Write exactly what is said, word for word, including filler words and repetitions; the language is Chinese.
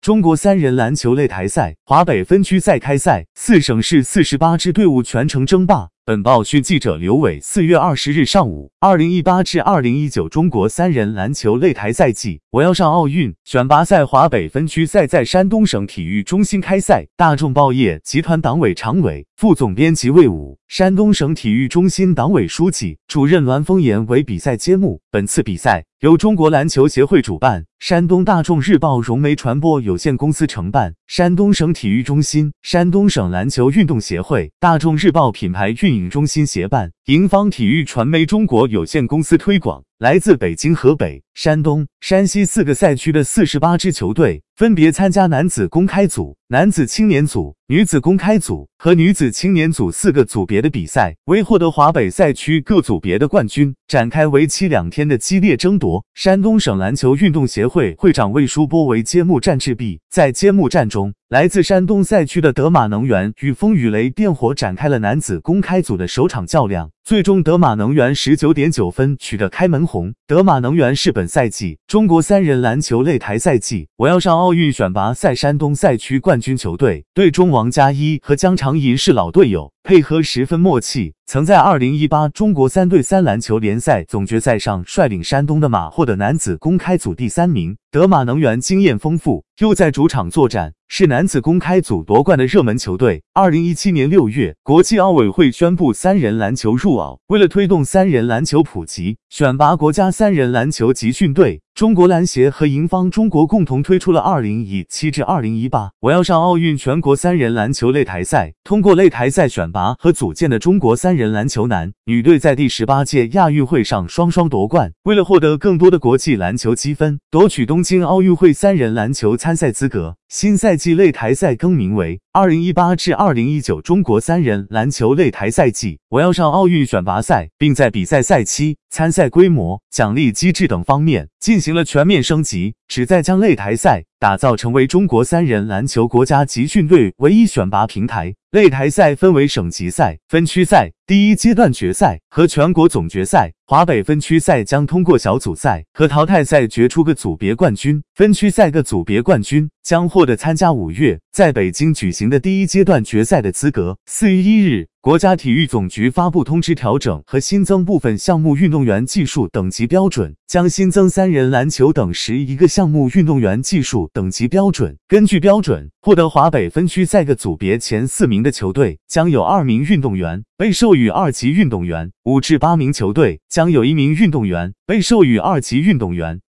中国三人篮球擂台赛华北分区赛开赛，四省市四十八支队伍全程争霸。本报讯记者刘伟四月二十日上午，二零一八至二零一九中国三人篮球擂台赛季我要上奥运选拔赛华北分区赛在山东省体育中心开赛。大众报业集团党委常委、副总编辑魏武，山东省体育中心党委书记、主任栾峰岩为比赛揭幕。本次比赛由中国篮球协会主办，山东大众日报融媒传播有限公司承办，山东省体育中心、山东省篮球运动协会、大众日报品牌运营中心协办，盈方体育传媒中国有限公司推广。来自北京、河北、山东、山西四个赛区的四十八支球队，分别参加男子公开组、男子青年组、女子公开组和女子青年组四个组别的比赛，为获得华北赛区各组别的冠军，展开为期两天的激烈争夺。山东省篮球运动协会会长魏书波为揭幕战制臂，在揭幕战中，来自山东赛区的德马能源与风雨雷电火展开了男子公开组的首场较量，最终德马能源 十九点九 分取得开门红。德马能源是本赛季中国三人篮球擂台赛季我要上奥运选拔赛山东赛区冠军球队，队中王嘉一和姜长银是老队友，配合十分默契，曾在二零一八中国三对三篮球联赛总决赛上率领山东的马获得男子公开组第三名。德马能源经验丰富，又在主场作战，是男子公开组夺冠的热门球队。二零一七年六月，国际奥委会宣布三人篮球入奥，为了推动三人篮球普及，选拔国家三人篮球集训队，中国篮协和盈方中国共同推出了二零一七至二零一八我要上奥运全国三人篮球擂台赛。通过擂台赛选拔和组建的中国三人篮球男女队在第十八届亚运会上双双夺冠。为了获得更多的国际篮球积分，夺取东京奥运会三人篮球参赛资格，新赛季擂台赛更名为二零一八至二零一九中国三人篮球擂台赛季我要上奥运选拔赛，并在比赛赛期、参赛规模、奖励机制等方面进行了全面升级，旨在将擂台赛打造成为中国三人篮球国家集训队唯一选拔平台。擂台赛分为省级赛、分区赛、第一阶段决赛和全国总决赛。华北分区赛将通过小组赛和淘汰赛决出个组别冠军，分区赛各组别冠军将获得参加五月在北京举行的第一阶段决赛的资格。四月一日，国家体育总局发布通知，调整和新增部分项目运动员技术等级标准，将新增三人篮球等十一个项目运动员技术等级标准。根据标准，获得华北分区赛各组别前四名的球队将有二名运动员被授予二级运动员，五至八名球队将有一名运动员被授予二级运动员。